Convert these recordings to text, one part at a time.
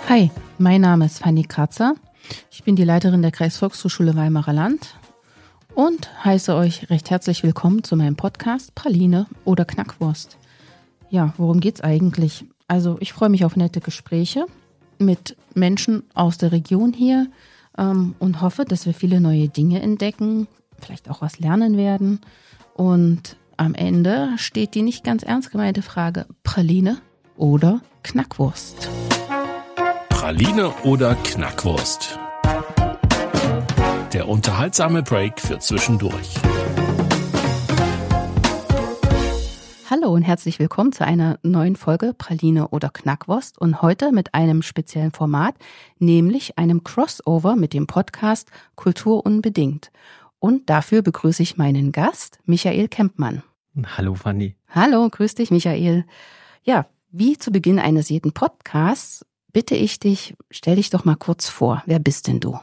Hi, mein Name ist Fanny Kratzer. Ich bin die Leiterin der Kreisvolkshochschule Weimarer Land und heiße euch recht herzlich willkommen zu meinem Podcast Praline oder Knackwurst. Ja, worum geht's eigentlich? Also ich freue mich auf nette Gespräche mit Menschen aus der Region hier und hoffe, dass wir viele neue Dinge entdecken, vielleicht auch was lernen werden. Und am Ende steht die nicht ganz ernst gemeinte Frage, Praline oder Knackwurst? Praline oder Knackwurst? Der unterhaltsame Break für zwischendurch. Hallo und herzlich willkommen zu einer neuen Folge Praline oder Knackwurst und heute mit einem speziellen Format, nämlich einem Crossover mit dem Podcast Kultur unbedingt. Und dafür begrüße ich meinen Gast, Michael Kempmann. Hallo Fanny. Hallo, grüß dich Michael. Ja, wie zu Beginn eines jeden Podcasts bitte ich dich, stell dich doch mal kurz vor. Wer bist denn du?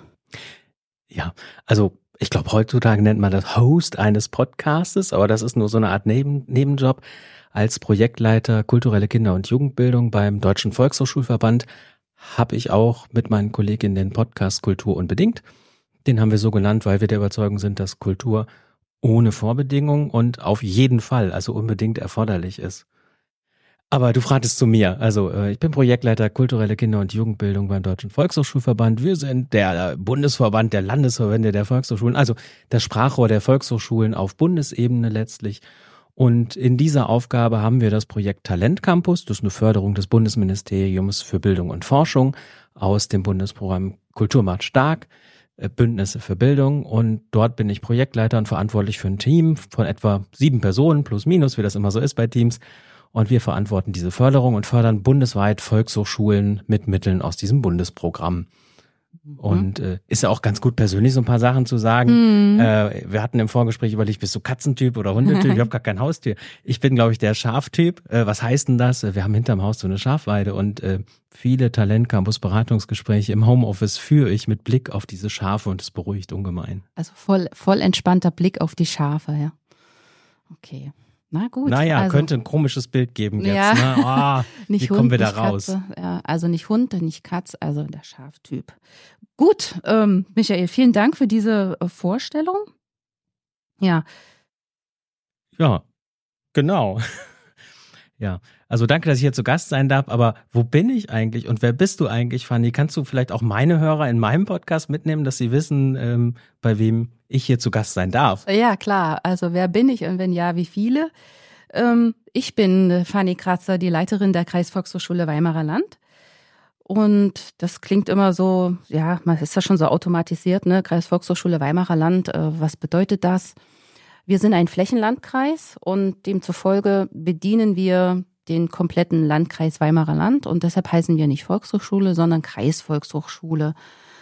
Ja, also ich glaube, heutzutage nennt man das Host eines Podcastes, aber das ist nur so eine Art Nebenjob. Als Projektleiter kulturelle Kinder- und Jugendbildung beim Deutschen Volkshochschulverband habe ich auch mit meinen Kolleginnen den Podcast Kultur unbedingt. Den haben wir so genannt, weil wir der Überzeugung sind, dass Kultur ohne Vorbedingungen und auf jeden Fall, also unbedingt erforderlich ist. Aber du fragtest zu mir. Also ich bin Projektleiter kulturelle Kinder- und Jugendbildung beim Deutschen Volkshochschulverband. Wir sind der Bundesverband der Landesverbände der Volkshochschulen, also das Sprachrohr der Volkshochschulen auf Bundesebene letztlich. Und in dieser Aufgabe haben wir das Projekt Talent Campus. Das ist eine Förderung des Bundesministeriums für Bildung und Forschung aus dem Bundesprogramm Kultur macht stark, Bündnisse für Bildung. Und dort bin ich Projektleiter und verantwortlich für ein Team von etwa 7 Personen, plus minus, wie das immer so ist bei Teams. Und wir verantworten diese Förderung und fördern bundesweit Volkshochschulen mit Mitteln aus diesem Bundesprogramm. Und ist ja auch ganz gut persönlich so ein paar Sachen zu sagen. Wir hatten im Vorgespräch überlegt, bist du Katzentyp oder Hundetyp? Ich habe gar kein Haustier. Ich bin, glaube ich, der Schaftyp. Was heißt denn das? Wir haben hinterm Haus so eine Schafweide und viele Talent-Campus-Beratungsgespräche im Homeoffice führe ich mit Blick auf diese Schafe und es beruhigt ungemein. Also voll entspannter Blick auf die Schafe, ja. Okay. Na gut. Naja, also, könnte ein komisches Bild geben jetzt. Ja. Ne? Oh, nicht wie Hund, kommen wir da nicht raus? Katze. Ja, also nicht Hund, nicht Katz, also der Schaftyp. Gut, Michael, vielen Dank für diese Vorstellung. Ja. Ja, genau. Ja, also danke, dass ich hier zu Gast sein darf, aber wo bin ich eigentlich und wer bist du eigentlich, Fanny? Kannst du vielleicht auch meine Hörer in meinem Podcast mitnehmen, dass sie wissen, bei wem ich hier zu Gast sein darf? Ja, klar. Also wer bin ich und wenn ja, wie viele? Ich bin Fanny Kratzer, die Leiterin der Kreisvolkshochschule Weimarer Land. Und das klingt immer so, ja, man ist ja schon so automatisiert, ne? Kreisvolkshochschule Weimarer Land, was bedeutet das? Wir sind ein Flächenlandkreis und demzufolge bedienen wir den kompletten Landkreis Weimarer Land und deshalb heißen wir nicht Volkshochschule, sondern Kreisvolkshochschule.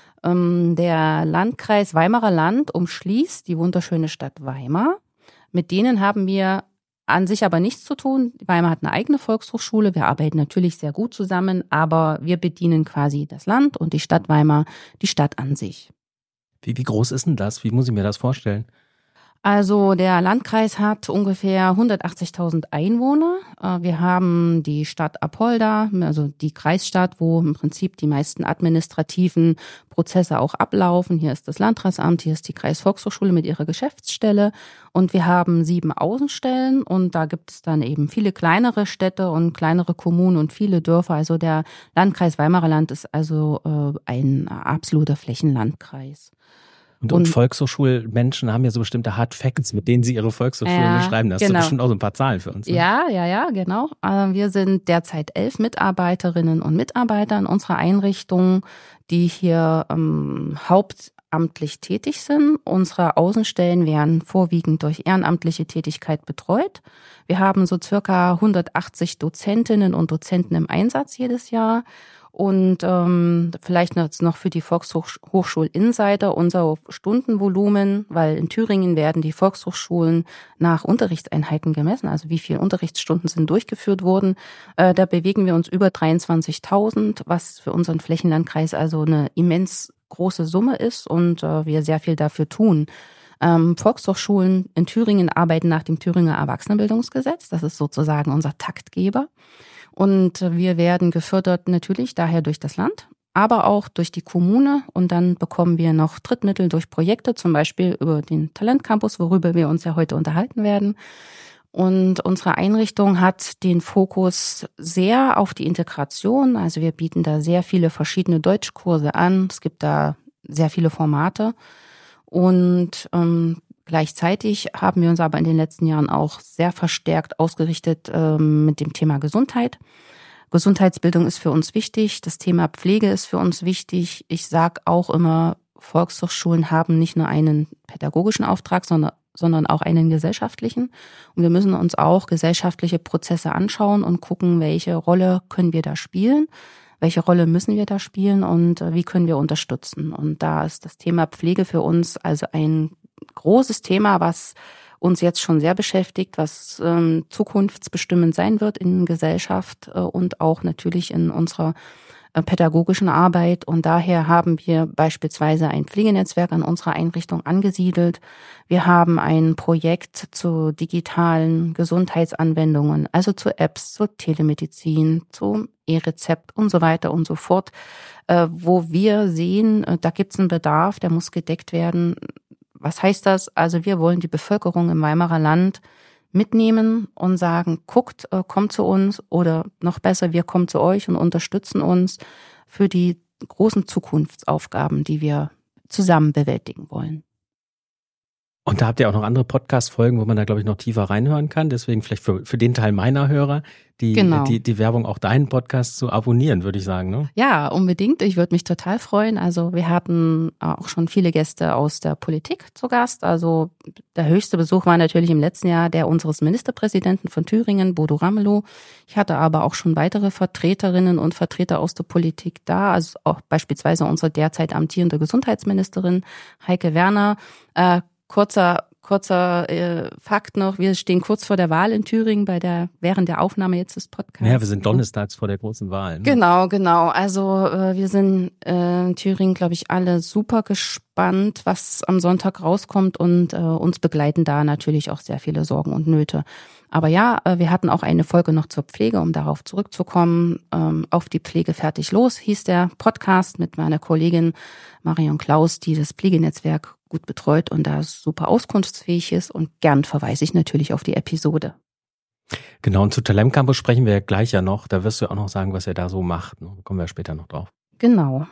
Der Landkreis Weimarer Land umschließt die wunderschöne Stadt Weimar. Mit denen haben wir an sich aber nichts zu tun. Weimar hat eine eigene Volkshochschule. Wir arbeiten natürlich sehr gut zusammen, aber wir bedienen quasi das Land und die Stadt Weimar, die Stadt an sich. Wie groß ist denn das? Wie muss ich mir das vorstellen? Also der Landkreis hat ungefähr 180.000 Einwohner. Wir haben die Stadt Apolda, also die Kreisstadt, wo im Prinzip die meisten administrativen Prozesse auch ablaufen. Hier ist das Landratsamt, hier ist die Kreisvolkshochschule mit ihrer Geschäftsstelle. Und wir haben 7 Außenstellen und da gibt es dann eben viele kleinere Städte und kleinere Kommunen und viele Dörfer. Also der Landkreis Weimarer Land ist also ein absoluter Flächenlandkreis. Und Volkshochschulmenschen haben ja so bestimmte Hard Facts, mit denen sie ihre Volkshochschulen beschreiben. Da hast du bestimmt auch so ein paar Zahlen für uns. Ne? Ja, genau. Wir sind derzeit 11 Mitarbeiterinnen und Mitarbeiter in unserer Einrichtung, die hier hauptamtlich tätig sind. Unsere Außenstellen werden vorwiegend durch ehrenamtliche Tätigkeit betreut. Wir haben so circa 180 Dozentinnen und Dozenten im Einsatz jedes Jahr. Und vielleicht noch für die Volkshochschul-Insider unser Stundenvolumen, weil in Thüringen werden die Volkshochschulen nach Unterrichtseinheiten gemessen, also wie viele Unterrichtsstunden sind durchgeführt worden. Da bewegen wir uns über 23.000, was für unseren Flächenlandkreis also eine immens große Summe ist und wir sehr viel dafür tun. Volkshochschulen in Thüringen arbeiten nach dem Thüringer Erwachsenenbildungsgesetz. Das ist sozusagen unser Taktgeber. Und wir werden gefördert natürlich daher durch das Land aber auch durch die Kommune. Und dann bekommen wir noch Drittmittel durch Projekte, zum Beispiel über den Talentcampus, worüber wir uns ja heute unterhalten werden. Und unsere Einrichtung hat den Fokus sehr auf die Integration. Also wir bieten da sehr viele verschiedene Deutschkurse an. Es gibt da sehr viele Formate. Und gleichzeitig haben wir uns aber in den letzten Jahren auch sehr verstärkt ausgerichtet mit dem Thema Gesundheit. Gesundheitsbildung ist für uns wichtig. Das Thema Pflege ist für uns wichtig. Ich sage auch immer, Volkshochschulen haben nicht nur einen pädagogischen Auftrag, sondern auch einen gesellschaftlichen. Und wir müssen uns auch gesellschaftliche Prozesse anschauen und gucken, welche Rolle können wir da spielen, welche Rolle müssen wir da spielen und wie können wir unterstützen. Und da ist das Thema Pflege für uns also ein großes Thema, was uns jetzt schon sehr beschäftigt, was zukunftsbestimmend sein wird in der Gesellschaft und auch natürlich in unserer pädagogischen Arbeit. Und daher haben wir beispielsweise ein Pflegenetzwerk an unserer Einrichtung angesiedelt. Wir haben ein Projekt zu digitalen Gesundheitsanwendungen, also zu Apps, zur Telemedizin, zum E-Rezept und so weiter und so fort, wo wir sehen, da gibt es einen Bedarf, der muss gedeckt werden. Was heißt das? Also wir wollen die Bevölkerung im Weimarer Land mitnehmen und sagen, guckt, kommt zu uns oder noch besser, wir kommen zu euch und unterstützen uns für die großen Zukunftsaufgaben, die wir zusammen bewältigen wollen. Und da habt ihr auch noch andere Podcast-Folgen, wo man da, glaube ich, noch tiefer reinhören kann. Deswegen vielleicht für den Teil meiner Hörer, die Werbung, auch deinen Podcast zu abonnieren, würde ich sagen, ne? Ja, unbedingt. Ich würde mich total freuen. Also wir hatten auch schon viele Gäste aus der Politik zu Gast. Also der höchste Besuch war natürlich im letzten Jahr der unseres Ministerpräsidenten von Thüringen, Bodo Ramelow. Ich hatte aber auch schon weitere Vertreterinnen und Vertreter aus der Politik da. Also auch beispielsweise unsere derzeit amtierende Gesundheitsministerin Heike Werner. Kurzer Fakt noch, wir stehen kurz vor der Wahl in Thüringen während der Aufnahme jetzt des Podcasts. Ja, wir sind donnerstags vor der großen Wahl. Ne? Genau. Also wir sind in Thüringen, glaube ich, alle super gespannt, was am Sonntag rauskommt und uns begleiten da natürlich auch sehr viele Sorgen und Nöte. Aber ja, wir hatten auch eine Folge noch zur Pflege, um darauf zurückzukommen. Auf die Pflege fertig los hieß der Podcast mit meiner Kollegin Marion Klaus, die das Pflegenetzwerk gut betreut und da super auskunftsfähig ist. Und gern verweise ich natürlich auf die Episode. Genau, und zu Talentcampus sprechen wir gleich ja noch. Da wirst du auch noch sagen, was ihr da so macht. Da kommen wir später noch drauf. Genau.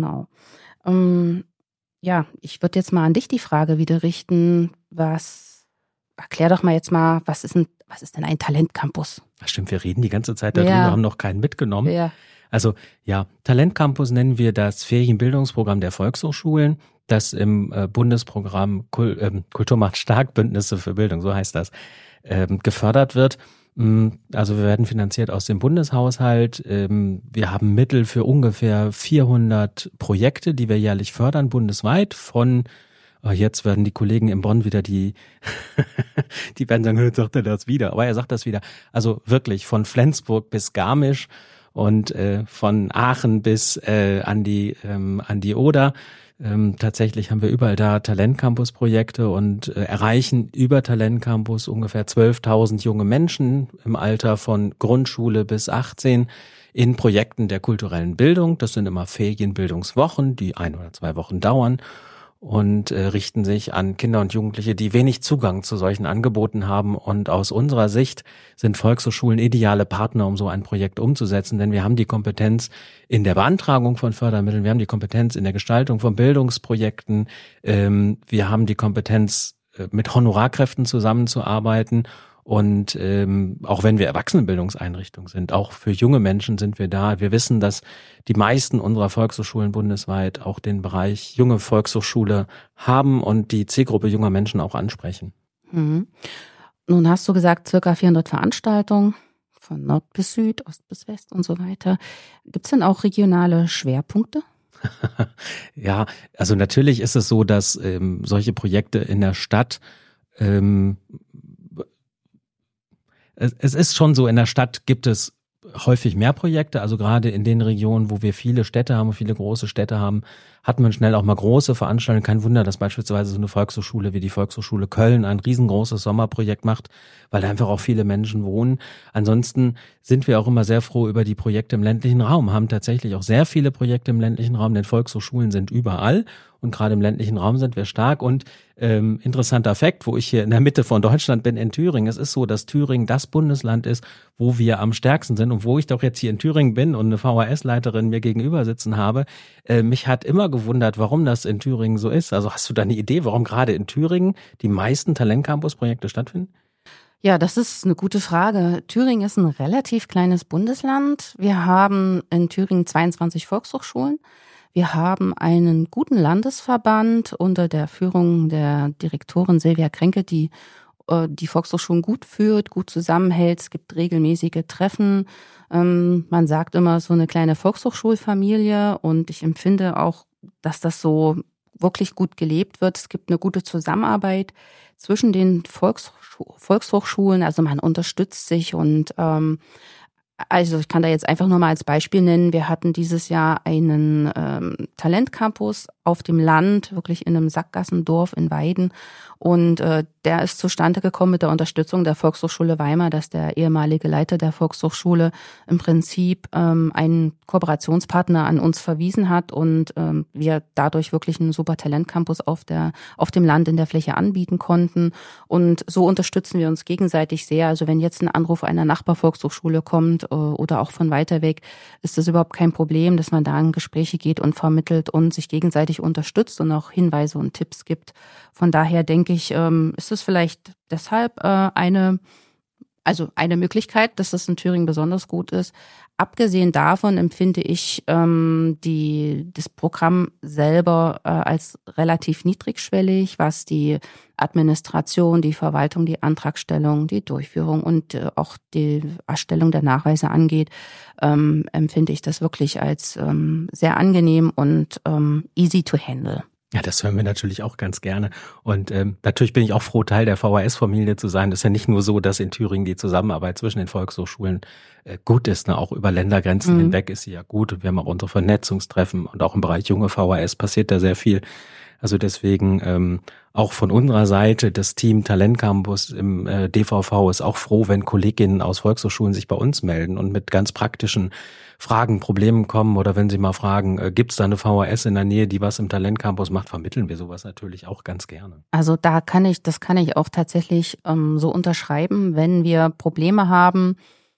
Ja, ich würde jetzt mal an dich die Frage wieder richten. Erklär doch mal jetzt mal, was ist denn ein Talentcampus? Das stimmt, wir reden die ganze Zeit darüber, haben noch keinen mitgenommen. Ja. Also ja, Talentcampus nennen wir das Ferienbildungsprogramm der Volkshochschulen, das im Bundesprogramm Kultur macht stark, Bündnisse für Bildung, so heißt das, gefördert wird. Also wir werden finanziert aus dem Bundeshaushalt. Wir haben Mittel für ungefähr 400 Projekte, die wir jährlich fördern, bundesweit von jetzt werden die Kollegen in Bonn wieder die werden sagen, jetzt sagt er das wieder. Aber er sagt das wieder. Also wirklich von Flensburg bis Garmisch und von Aachen bis an die Oder. Tatsächlich haben wir überall da Talentcampus-Projekte und erreichen über Talentcampus ungefähr 12.000 junge Menschen im Alter von Grundschule bis 18 in Projekten der kulturellen Bildung. Das sind immer Ferienbildungswochen, die 1 oder 2 Wochen dauern und richten sich an Kinder und Jugendliche, die wenig Zugang zu solchen Angeboten haben. Und aus unserer Sicht sind Volkshochschulen ideale Partner, um so ein Projekt umzusetzen, denn wir haben die Kompetenz in der Beantragung von Fördermitteln, wir haben die Kompetenz in der Gestaltung von Bildungsprojekten, wir haben die Kompetenz, mit Honorarkräften zusammenzuarbeiten. Und auch wenn wir Erwachsenenbildungseinrichtung sind, auch für junge Menschen sind wir da. Wir wissen, dass die meisten unserer Volkshochschulen bundesweit auch den Bereich junge Volkshochschule haben und die Zielgruppe junger Menschen auch ansprechen. Mhm. Nun hast du gesagt, circa 400 Veranstaltungen von Nord bis Süd, Ost bis West und so weiter. Gibt es denn auch regionale Schwerpunkte? Ja, also natürlich ist es so, dass solche Projekte in der Stadt es ist schon so, in der Stadt gibt es häufig mehr Projekte, also gerade in den Regionen, wo wir viele Städte haben, viele große Städte haben, hat man schnell auch mal große Veranstaltungen. Kein Wunder, dass beispielsweise so eine Volkshochschule wie die Volkshochschule Köln ein riesengroßes Sommerprojekt macht, weil da einfach auch viele Menschen wohnen. Ansonsten sind wir auch immer sehr froh über die Projekte im ländlichen Raum, haben tatsächlich auch sehr viele Projekte im ländlichen Raum, denn Volkshochschulen sind überall und gerade im ländlichen Raum sind wir stark. Und interessanter Fakt, wo ich hier in der Mitte von Deutschland bin, in Thüringen. Es ist so, dass Thüringen das Bundesland ist, wo wir am stärksten sind und wo ich doch jetzt hier in Thüringen bin und eine VHS-Leiterin mir gegenüber sitzen habe. Mich hat immer gewundert, warum das in Thüringen so ist. Also hast du da eine Idee, warum gerade in Thüringen die meisten Talentcampus-Projekte stattfinden? Ja, das ist eine gute Frage. Thüringen ist ein relativ kleines Bundesland. Wir haben in Thüringen 22 Volkshochschulen. Wir haben einen guten Landesverband unter der Führung der Direktorin Silvia Kränke, die die Volkshochschulen gut führt, gut zusammenhält. Es gibt regelmäßige Treffen. Man sagt immer so eine kleine Volkshochschulfamilie und ich empfinde auch, dass das so wirklich gut gelebt wird. Es gibt eine gute Zusammenarbeit zwischen den Volkshochschulen. Also man unterstützt sich und also ich kann da jetzt einfach nur mal als Beispiel nennen, wir hatten dieses Jahr einen Talentcampus auf dem Land, wirklich in einem Sackgassendorf in Weiden. Und der ist zustande gekommen mit der Unterstützung der Volkshochschule Weimar, dass der ehemalige Leiter der Volkshochschule im Prinzip einen Kooperationspartner an uns verwiesen hat und wir dadurch wirklich einen super Talentcampus auf dem Land in der Fläche anbieten konnten. Und so unterstützen wir uns gegenseitig sehr. Also wenn jetzt ein Anruf einer Nachbarvolkshochschule kommt oder auch von weiter weg, ist das überhaupt kein Problem, dass man da in Gespräche geht und vermittelt und sich gegenseitig unterstützt und auch Hinweise und Tipps gibt. Von daher denke ich, ist es vielleicht deshalb eine Möglichkeit, dass das in Thüringen besonders gut ist. Abgesehen davon empfinde ich das Programm selber als relativ niedrigschwellig, was die Administration, die Verwaltung, die Antragstellung, die Durchführung und auch die Erstellung der Nachweise angeht, empfinde ich das wirklich als sehr angenehm und easy to handle. Ja, das hören wir natürlich auch ganz gerne. Und natürlich bin ich auch froh, Teil der VHS-Familie zu sein. Das ist ja nicht nur so, dass in Thüringen die Zusammenarbeit zwischen den Volkshochschulen gut ist. Ne? Auch über Ländergrenzen hinweg ist sie ja gut. Und wir haben auch unsere Vernetzungstreffen und auch im Bereich junge VHS passiert da sehr viel. Also deswegen auch von unserer Seite, das Team Talentcampus im DVV ist auch froh, wenn Kolleginnen aus Volkshochschulen sich bei uns melden und mit ganz praktischen Fragen, Problemen kommen oder wenn sie mal fragen, gibt es da eine VHS in der Nähe, die was im Talentcampus macht, vermitteln wir sowas natürlich auch ganz gerne. Also das kann ich auch tatsächlich so unterschreiben, wenn wir Probleme haben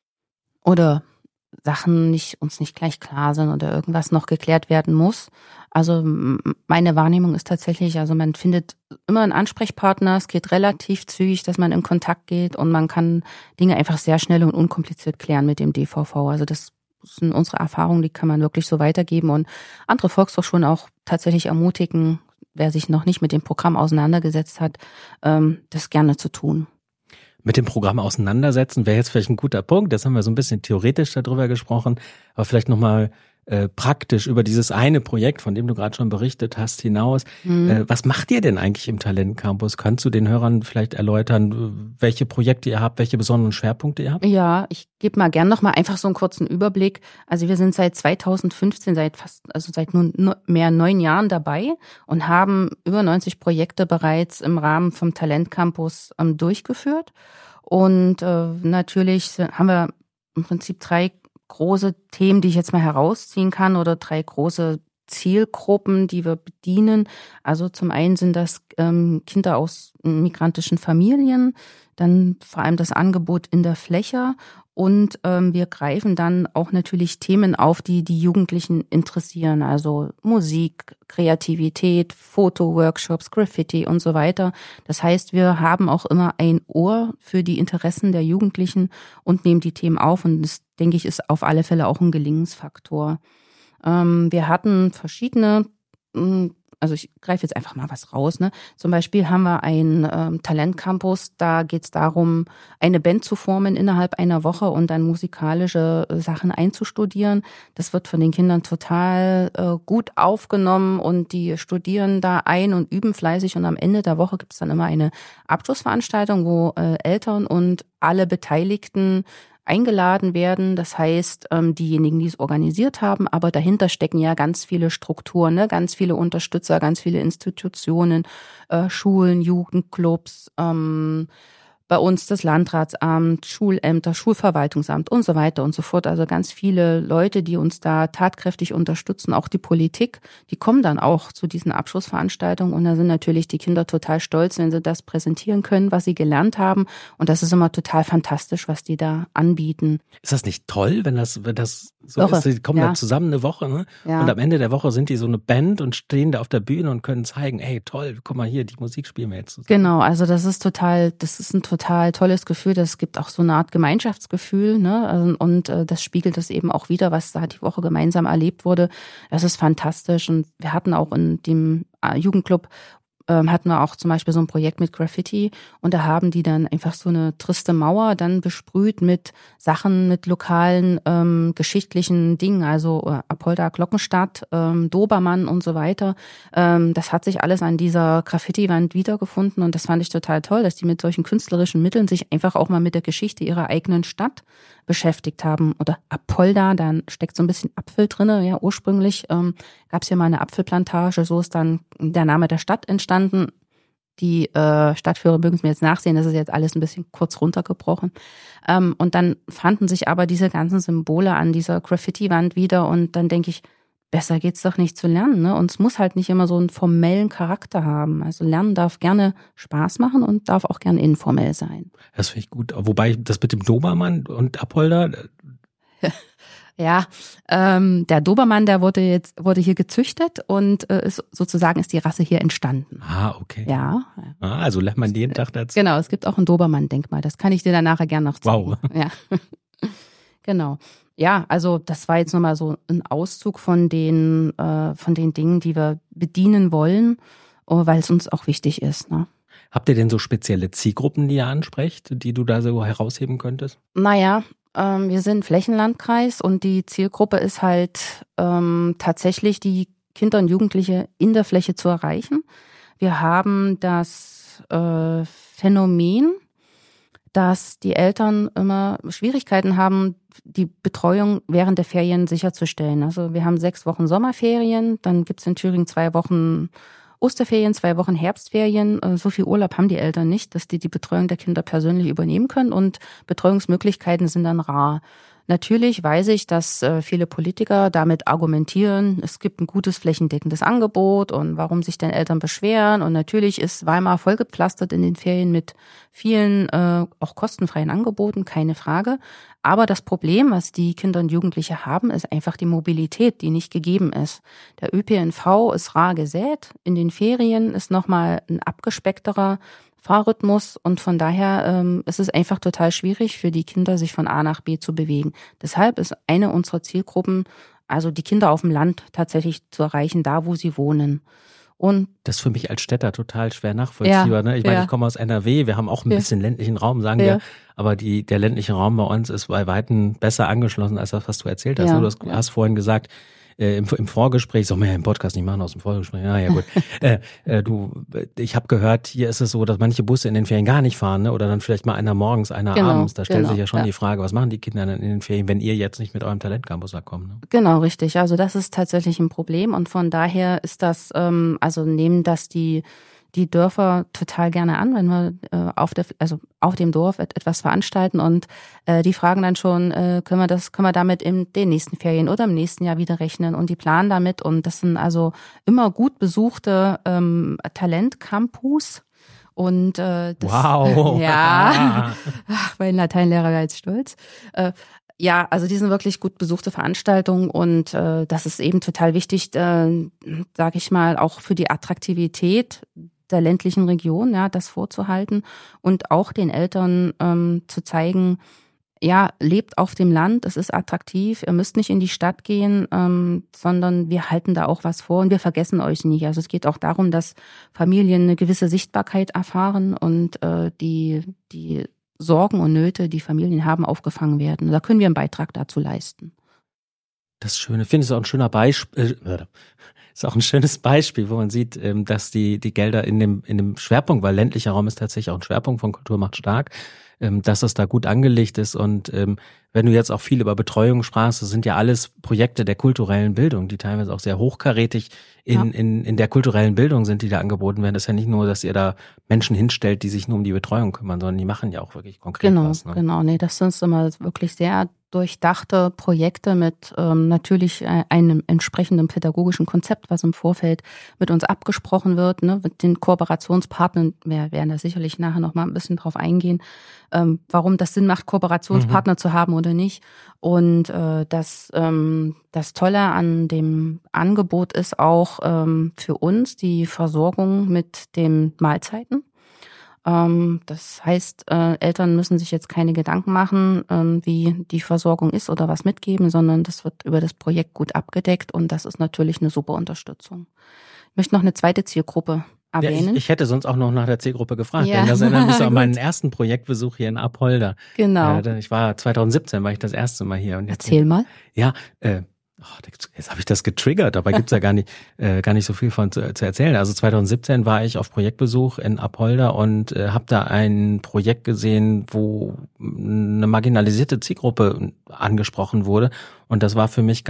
oder Sachen uns nicht gleich klar sind oder irgendwas noch geklärt werden muss. Also meine Wahrnehmung ist tatsächlich, also man findet immer einen Ansprechpartner, es geht relativ zügig, dass man in Kontakt geht und man kann Dinge einfach sehr schnell und unkompliziert klären mit dem DVV. Also das sind unsere Erfahrungen, die kann man wirklich so weitergeben und andere Volkshochschulen auch tatsächlich ermutigen, wer sich noch nicht mit dem Programm auseinandergesetzt hat, das gerne zu tun. Mit dem Programm auseinandersetzen wäre jetzt vielleicht ein guter Punkt. Das haben wir so ein bisschen theoretisch darüber gesprochen, aber vielleicht nochmal praktisch über dieses eine Projekt, von dem du gerade schon berichtet hast, hinaus. Was macht ihr denn eigentlich im Talentcampus? Kannst du den Hörern vielleicht erläutern, welche Projekte ihr habt, welche besonderen Schwerpunkte ihr habt? Ja, ich gebe mal gern nochmal einfach so einen kurzen Überblick. Also wir sind seit 2015, seit nun mehr 9 Jahren dabei und haben über 90 Projekte bereits im Rahmen vom Talentcampus durchgeführt. Und natürlich haben wir im Prinzip 3 große Themen, die ich jetzt mal herausziehen kann oder 3 große Zielgruppen, die wir bedienen. Also zum einen sind das Kinder aus migrantischen Familien, dann vor allem das Angebot in der Fläche und wir greifen dann auch natürlich Themen auf, die die Jugendlichen interessieren, also Musik, Kreativität, Fotoworkshops, Graffiti und so weiter. Das heißt, wir haben auch immer ein Ohr für die Interessen der Jugendlichen und nehmen die Themen auf und das, denke ich, ist auf alle Fälle auch ein Gelingensfaktor. Wir hatten verschiedene, also ich greife jetzt einfach mal was raus, ne? Zum Beispiel haben wir einen Talentcampus, da geht es darum, eine Band zu formen innerhalb einer Woche und dann musikalische Sachen einzustudieren. Das wird von den Kindern total gut aufgenommen und die studieren da ein und üben fleißig und am Ende der Woche gibt es dann immer eine Abschlussveranstaltung, wo Eltern und alle Beteiligten eingeladen werden. Das heißt, diejenigen, die es organisiert haben, aber dahinter stecken ja ganz viele Strukturen, ne? Ganz viele Unterstützer, ganz viele Institutionen, Schulen, Jugendclubs, bei uns das Landratsamt, Schulämter, Schulverwaltungsamt und so weiter und so fort. Also ganz viele Leute, die uns da tatkräftig unterstützen, auch die Politik, die kommen dann auch zu diesen Abschlussveranstaltungen und da sind natürlich die Kinder total stolz, wenn sie das präsentieren können, was sie gelernt haben. Und das ist immer total fantastisch, was die da anbieten. Ist das nicht toll, wenn das so Woche. ist? Die kommen da zusammen eine Woche, ne? Ja. Und am Ende der Woche sind die so eine Band und stehen da auf der Bühne und können zeigen, hey, toll, guck mal hier, die Musik spielen wir jetzt zusammen. Genau, also das ist ein total tolles Gefühl. Das gibt auch so eine Art Gemeinschaftsgefühl, ne? Und das spiegelt es eben auch wieder, was da die Woche gemeinsam erlebt wurde. Das ist fantastisch. Und wir hatten auch in dem Jugendclub hatten wir auch zum Beispiel so ein Projekt mit Graffiti und da haben die dann einfach so eine triste Mauer dann besprüht mit Sachen, mit lokalen geschichtlichen Dingen, also Apolda, Glockenstadt, Dobermann und so weiter. Das hat sich alles an dieser Graffiti-Wand wiedergefunden und das fand ich total toll, dass die mit solchen künstlerischen Mitteln sich einfach auch mal mit der Geschichte ihrer eigenen Stadt beschäftigt haben. Oder Apolda, da steckt so ein bisschen Apfel drinne. Ja, ursprünglich gab es hier mal eine Apfelplantage, so ist dann der Name der Stadt entstanden. Die Stadtführer mögen es mir jetzt nachsehen, das ist jetzt alles ein bisschen kurz runtergebrochen. Und dann fanden sich aber diese ganzen Symbole an dieser Graffiti-Wand wieder und dann denke ich, besser geht's doch nicht zu lernen, ne? Und es muss halt nicht immer so einen formellen Charakter haben. Also Lernen darf gerne Spaß machen und darf auch gerne informell sein. Das finde ich gut. Wobei das mit dem Dobermann und Apolda. Ja, der Dobermann, der wurde hier gezüchtet und ist die Rasse hier entstanden. Ah, okay. Ja. Also lernt man jeden Tag dazu. Genau, es gibt auch ein Dobermann-Denkmal. Das kann ich dir dann nachher gerne noch zeigen. Wow. Ja. Genau. Ja, also das war jetzt nochmal so ein Auszug von den Dingen, die wir bedienen wollen, weil es uns auch wichtig ist. Ne? Habt ihr denn so spezielle Zielgruppen, die ihr ansprecht, die du da so herausheben könntest? Naja, wir sind Flächenlandkreis und die Zielgruppe ist halt tatsächlich die Kinder und Jugendliche in der Fläche zu erreichen. Wir haben das Phänomen, dass die Eltern immer Schwierigkeiten haben, die Betreuung während der Ferien sicherzustellen. Also wir haben 6 Wochen Sommerferien, dann gibt's in Thüringen 2 Wochen Osterferien, 2 Wochen Herbstferien. So viel Urlaub haben die Eltern nicht, dass die Betreuung der Kinder persönlich übernehmen können und Betreuungsmöglichkeiten sind dann rar. Natürlich weiß ich, dass viele Politiker damit argumentieren, es gibt ein gutes flächendeckendes Angebot und warum sich denn Eltern beschweren. Und natürlich ist Weimar vollgepflastert in den Ferien mit vielen auch kostenfreien Angeboten, keine Frage. Aber das Problem, was die Kinder und Jugendliche haben, ist einfach die Mobilität, die nicht gegeben ist. Der ÖPNV ist rar gesät. In den Ferien ist nochmal ein abgespeckterer Fahrrhythmus und von daher ist es einfach total schwierig für die Kinder, sich von A nach B zu bewegen. Deshalb ist eine unserer Zielgruppen, also die Kinder auf dem Land tatsächlich zu erreichen, da wo sie wohnen. Und das ist für mich als Städter total schwer nachvollziehbar. Ne? Ich meine, ich komme aus NRW, wir haben auch ein bisschen ländlichen Raum, sagen wir, aber der ländliche Raum bei uns ist bei Weitem besser angeschlossen als das, was du erzählt hast. Du hast vorhin gesagt, im Vorgespräch, soll man ja im Podcast nicht machen aus dem Vorgespräch, ja gut. Ich habe gehört, hier ist es so, dass manche Busse in den Ferien gar nicht fahren, ne? Oder dann vielleicht mal einer morgens, einer abends. Da stellt sich ja schon die Frage, was machen die Kinder dann in den Ferien, wenn ihr jetzt nicht mit eurem Talentcampus da kommt? Ne? Genau, richtig. Also das ist tatsächlich ein Problem und von daher ist das, nehmen das die Dörfer total gerne an, wenn wir auf dem Dorf etwas veranstalten und die fragen dann schon, können wir damit in den nächsten Ferien oder im nächsten Jahr wieder rechnen und die planen damit und das sind also immer gut besuchte Talentcampus und wow. Ja, mein Lateinlehrer war jetzt stolz. Ja, also die sind wirklich gut besuchte Veranstaltungen und das ist eben total wichtig, sage ich mal, auch für die Attraktivität der ländlichen Region, ja, das vorzuhalten und auch den Eltern zu zeigen, ja, lebt auf dem Land, es ist attraktiv, ihr müsst nicht in die Stadt gehen, sondern wir halten da auch was vor und wir vergessen euch nicht. Also es geht auch darum, dass Familien eine gewisse Sichtbarkeit erfahren und die Sorgen und Nöte, die Familien haben, aufgefangen werden. Da können wir einen Beitrag dazu leisten. Das Schöne, ich finde es auch ein schöner Beispiel, ist auch ein schönes Beispiel, wo man sieht, dass die Gelder in dem Schwerpunkt, weil ländlicher Raum ist tatsächlich auch ein Schwerpunkt von Kultur macht stark, dass es da gut angelegt ist. Und wenn du jetzt auch viel über Betreuung sprachst, das sind ja alles Projekte der kulturellen Bildung, die teilweise auch sehr hochkarätig in der kulturellen Bildung sind, die da angeboten werden. Das ist ja nicht nur, dass ihr da Menschen hinstellt, die sich nur um die Betreuung kümmern, sondern die machen ja auch wirklich konkret was. Ne? Genau. Nee, das sind immer wirklich sehr durchdachte Projekte mit natürlich einem entsprechenden pädagogischen Konzept, was im Vorfeld mit uns abgesprochen wird, ne, mit den Kooperationspartnern. Wir werden da sicherlich nachher noch mal ein bisschen drauf eingehen, warum das Sinn macht, Kooperationspartner zu haben oder nicht. Und das Tolle an dem Angebot ist auch für uns die Versorgung mit den Mahlzeiten. Das heißt, Eltern müssen sich jetzt keine Gedanken machen, wie die Versorgung ist oder was mitgeben, sondern das wird über das Projekt gut abgedeckt und das ist natürlich eine super Unterstützung. Ich möchte noch eine zweite Zielgruppe erwähnen. Ja, ich hätte sonst auch noch nach der Zielgruppe gefragt, denn das erinnert mich so an meinen ersten Projektbesuch hier in Apolda. Genau. Ich war 2017, war ich das erste Mal hier. Und jetzt, erzähl mal. Ja, jetzt habe ich das getriggert, dabei gibt's ja gar nicht so viel von zu erzählen. Also 2017 war ich auf Projektbesuch in Apolda und habe da ein Projekt gesehen, wo eine marginalisierte Zielgruppe angesprochen wurde. Und das war für mich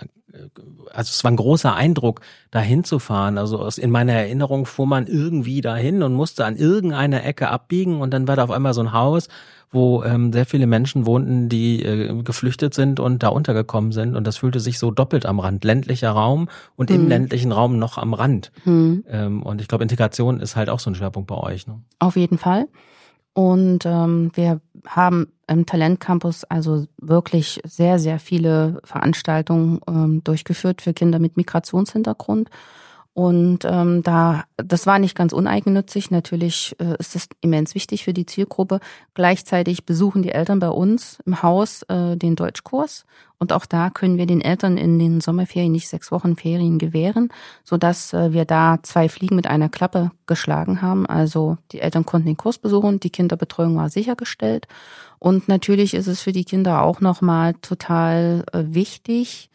es war ein großer Eindruck, da hinzufahren. Also in meiner Erinnerung fuhr man irgendwie dahin und musste an irgendeiner Ecke abbiegen und dann war da auf einmal so ein Haus, wo sehr viele Menschen wohnten, die geflüchtet sind und da untergekommen sind. Und das fühlte sich so doppelt am Rand. Ländlicher Raum und im ländlichen Raum noch am Rand. Und ich glaube, Integration ist halt auch so ein Schwerpunkt bei euch. Ne? Auf jeden Fall. Und wir haben im Talentcampus also wirklich sehr, sehr viele Veranstaltungen durchgeführt für Kinder mit Migrationshintergrund. Und das war nicht ganz uneigennützig. Natürlich ist es immens wichtig für die Zielgruppe. Gleichzeitig besuchen die Eltern bei uns im Haus den Deutschkurs. Und auch da können wir den Eltern in den Sommerferien nicht 6 Wochen Ferien gewähren, sodass wir da 2 Fliegen mit einer Klappe geschlagen haben. Also die Eltern konnten den Kurs besuchen, die Kinderbetreuung war sichergestellt. Und natürlich ist es für die Kinder auch nochmal total wichtig,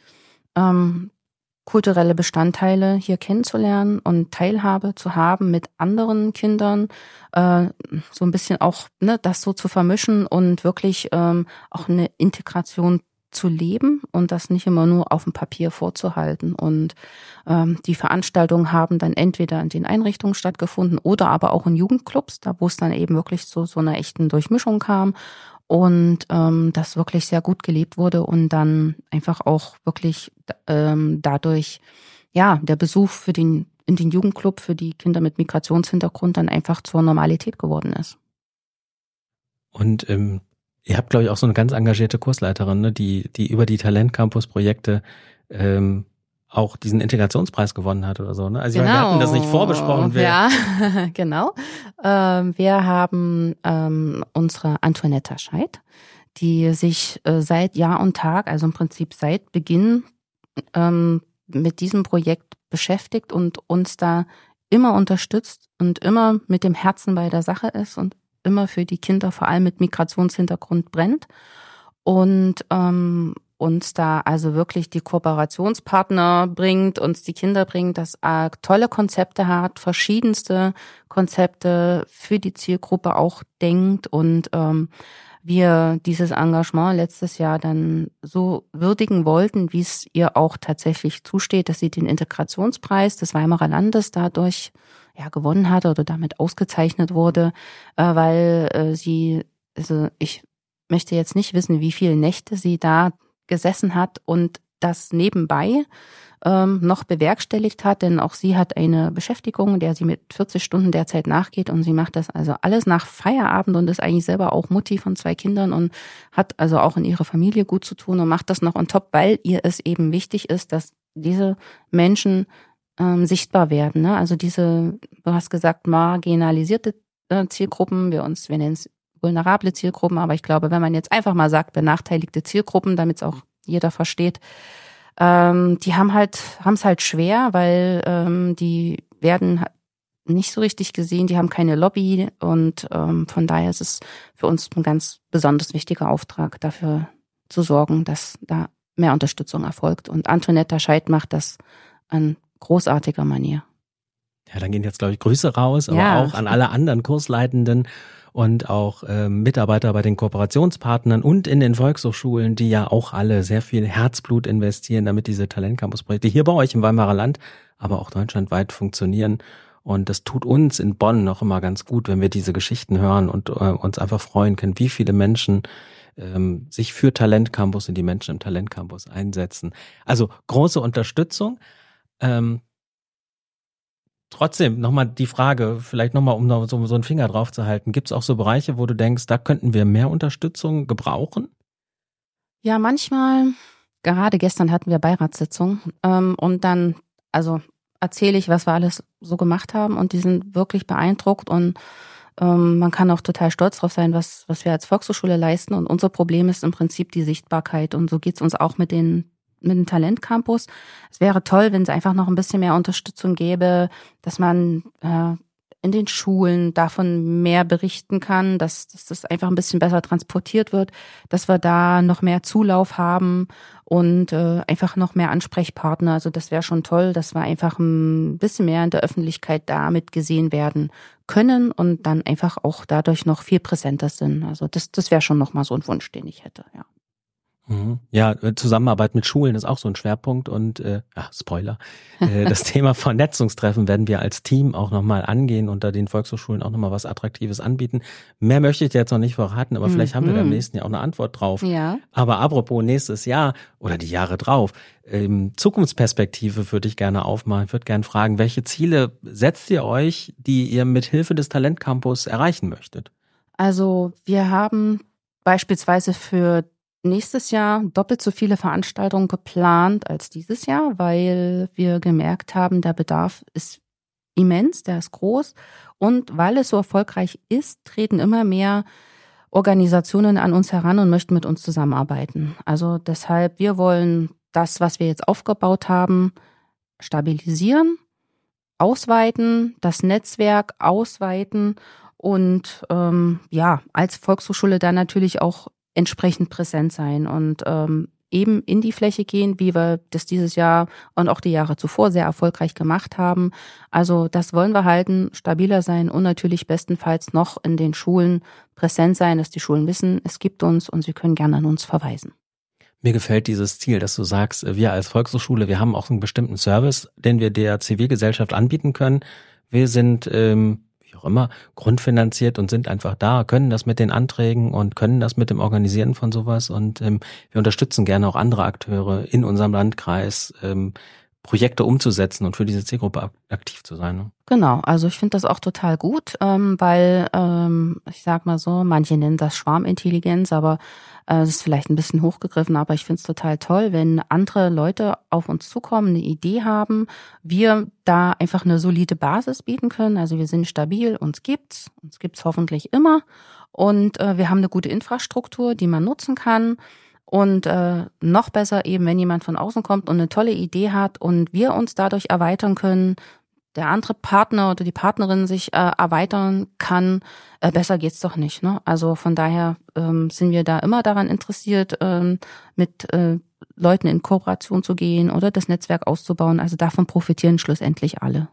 kulturelle Bestandteile hier kennenzulernen und Teilhabe zu haben mit anderen Kindern, so ein bisschen auch das so zu vermischen und wirklich auch eine Integration zu leben und das nicht immer nur auf dem Papier vorzuhalten. Und die Veranstaltungen haben dann entweder in den Einrichtungen stattgefunden oder aber auch in Jugendclubs, da wo es dann eben wirklich zu so einer echten Durchmischung kam. Und das wirklich sehr gut gelebt wurde und dann einfach auch wirklich dadurch der Besuch in den Jugendclub für die Kinder mit Migrationshintergrund dann einfach zur Normalität geworden ist. Und ihr habt, glaube ich, auch so eine ganz engagierte Kursleiterin, ne, die über die Talentcampus-Projekte auch diesen Integrationspreis gewonnen hat oder so. Ne? Also wir hatten das nicht vorbesprochen. Ja, genau. Wir haben unsere Antoinetta Scheid, die sich seit Jahr und Tag, also im Prinzip seit Beginn mit diesem Projekt beschäftigt und uns da immer unterstützt und immer mit dem Herzen bei der Sache ist und immer für die Kinder, vor allem mit Migrationshintergrund, brennt. Und uns da also wirklich die Kooperationspartner bringt, uns die Kinder bringt, dass tolle Konzepte hat, verschiedenste Konzepte für die Zielgruppe auch denkt und wir dieses Engagement letztes Jahr dann so würdigen wollten, wie es ihr auch tatsächlich zusteht, dass sie den Integrationspreis des Weimarer Landes dadurch gewonnen hat oder damit ausgezeichnet wurde, weil ich möchte jetzt nicht wissen, wie viele Nächte sie da gesessen hat und das nebenbei noch bewerkstelligt hat, denn auch sie hat eine Beschäftigung, der sie mit 40 Stunden derzeit nachgeht und sie macht das also alles nach Feierabend und ist eigentlich selber auch Mutti von 2 Kindern und hat also auch in ihrer Familie gut zu tun und macht das noch on top, weil ihr es eben wichtig ist, dass diese Menschen sichtbar werden. Ne? Also du hast gesagt, marginalisierte Zielgruppen, wir nennen es vulnerable Zielgruppen, aber ich glaube, wenn man jetzt einfach mal sagt, benachteiligte Zielgruppen, damit es auch jeder versteht, die haben es halt schwer, weil die werden nicht so richtig gesehen, die haben keine Lobby und von daher ist es für uns ein ganz besonders wichtiger Auftrag, dafür zu sorgen, dass da mehr Unterstützung erfolgt. Und Antoinetta Scheid macht das an großartiger Manier. Ja, dann gehen jetzt, glaube ich, Grüße raus, aber auch an alle anderen Kursleitenden und auch Mitarbeiter bei den Kooperationspartnern und in den Volkshochschulen, die ja auch alle sehr viel Herzblut investieren, damit diese Talentcampus-Projekte hier bei euch im Weimarer Land, aber auch deutschlandweit funktionieren. Und das tut uns in Bonn noch immer ganz gut, wenn wir diese Geschichten hören und uns einfach freuen können, wie viele Menschen sich für Talentcampus und die Menschen im Talentcampus einsetzen. Also große Unterstützung. Trotzdem nochmal die Frage, vielleicht nochmal, um noch so einen Finger drauf zu halten, gibt es auch so Bereiche, wo du denkst, da könnten wir mehr Unterstützung gebrauchen? Ja, manchmal, gerade gestern hatten wir Beiratssitzung und dann, also erzähle ich, was wir alles so gemacht haben und die sind wirklich beeindruckt und man kann auch total stolz drauf sein, was wir als Volkshochschule leisten und unser Problem ist im Prinzip die Sichtbarkeit und so geht's uns auch mit dem Talentcampus. Es wäre toll, wenn es einfach noch ein bisschen mehr Unterstützung gäbe, dass man in den Schulen davon mehr berichten kann, dass das einfach ein bisschen besser transportiert wird, dass wir da noch mehr Zulauf haben und einfach noch mehr Ansprechpartner. Also das wäre schon toll, dass wir einfach ein bisschen mehr in der Öffentlichkeit damit gesehen werden können und dann einfach auch dadurch noch viel präsenter sind. Also das wäre schon noch mal so ein Wunsch, den ich hätte, ja. Ja, Zusammenarbeit mit Schulen ist auch so ein Schwerpunkt und Spoiler, das Thema Vernetzungstreffen werden wir als Team auch nochmal angehen und da den Volkshochschulen auch nochmal was Attraktives anbieten. Mehr möchte ich dir jetzt noch nicht verraten, aber vielleicht haben wir da im nächsten Jahr auch eine Antwort drauf. Ja. Aber apropos nächstes Jahr oder die Jahre drauf, Zukunftsperspektive würde ich gerne aufmachen. Ich würde gerne fragen, welche Ziele setzt ihr euch, die ihr mit Hilfe des Talentcampus erreichen möchtet? Also wir haben beispielsweise für nächstes Jahr doppelt so viele Veranstaltungen geplant als dieses Jahr, weil wir gemerkt haben, der Bedarf ist immens, der ist groß. Und weil es so erfolgreich ist, treten immer mehr Organisationen an uns heran und möchten mit uns zusammenarbeiten. Also deshalb, wir wollen das, was wir jetzt aufgebaut haben, stabilisieren, ausweiten, das Netzwerk ausweiten und als Volkshochschule dann natürlich auch entsprechend präsent sein und eben in die Fläche gehen, wie wir das dieses Jahr und auch die Jahre zuvor sehr erfolgreich gemacht haben. Also das wollen wir halten, stabiler sein und natürlich bestenfalls noch in den Schulen präsent sein, dass die Schulen wissen, es gibt uns und sie können gerne an uns verweisen. Mir gefällt dieses Ziel, dass du sagst, wir als Volkshochschule, wir haben auch einen bestimmten Service, den wir der Zivilgesellschaft anbieten können. Wir sind auch immer grundfinanziert und sind einfach da, können das mit den Anträgen und können das mit dem Organisieren von sowas und wir unterstützen gerne auch andere Akteure in unserem Landkreis, Projekte umzusetzen und für diese Zielgruppe aktiv zu sein. Ne? Genau, also ich finde das auch total gut, weil ich sag mal so, manche nennen das Schwarmintelligenz, aber das ist vielleicht ein bisschen hochgegriffen, aber ich finde es total toll, wenn andere Leute auf uns zukommen, eine Idee haben, wir da einfach eine solide Basis bieten können. Also wir sind stabil, uns gibt's hoffentlich immer und wir haben eine gute Infrastruktur, die man nutzen kann. Und noch besser eben, wenn jemand von außen kommt und eine tolle Idee hat und wir uns dadurch erweitern können, der andere Partner oder die Partnerin sich erweitern kann, besser geht's doch nicht. Ne? Also von daher sind wir da immer daran interessiert, mit Leuten in Kooperation zu gehen oder das Netzwerk auszubauen. Also davon profitieren schlussendlich alle.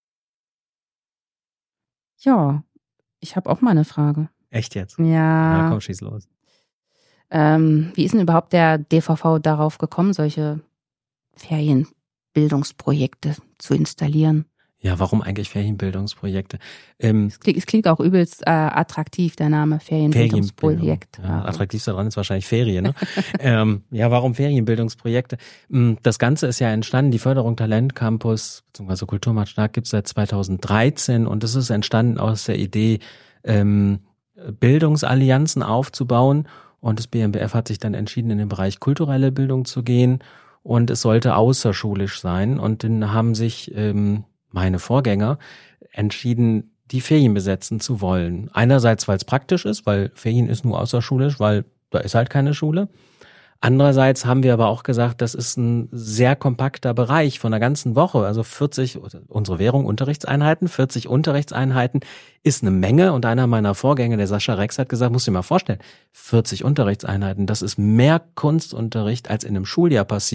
Ja, ich habe auch mal eine Frage. Echt jetzt? Ja. Na komm, schieß los. Wie ist denn überhaupt der DVV darauf gekommen, solche Ferienbildungsprojekte zu installieren? Ja, warum eigentlich Ferienbildungsprojekte? Es klingt auch übelst attraktiv, der Name Ferienbildungsprojekt. Ja, attraktivste daran ist wahrscheinlich Ferien. Ne? Ja, warum Ferienbildungsprojekte? Das Ganze ist ja entstanden, die Förderung Talentcampus bzw. Kulturmacht stark gibt es seit 2013 und es ist entstanden aus der Idee, Bildungsallianzen aufzubauen. Und das BMBF hat sich dann entschieden, in den Bereich kulturelle Bildung zu gehen und es sollte außerschulisch sein. Und dann haben sich meine Vorgänger entschieden, die Ferien besetzen zu wollen. Einerseits, weil es praktisch ist, weil Ferien ist nur außerschulisch, weil da ist halt keine Schule. Andererseits haben wir aber auch gesagt, das ist ein sehr kompakter Bereich von der ganzen Woche. Also 40, unsere Währung, Unterrichtseinheiten, 40 Unterrichtseinheiten ist eine Menge. Und einer meiner Vorgänger, der Sascha Rex, hat gesagt, musst du dir mal vorstellen, 40 Unterrichtseinheiten, das ist mehr Kunstunterricht, als in einem Schuljahr passiert.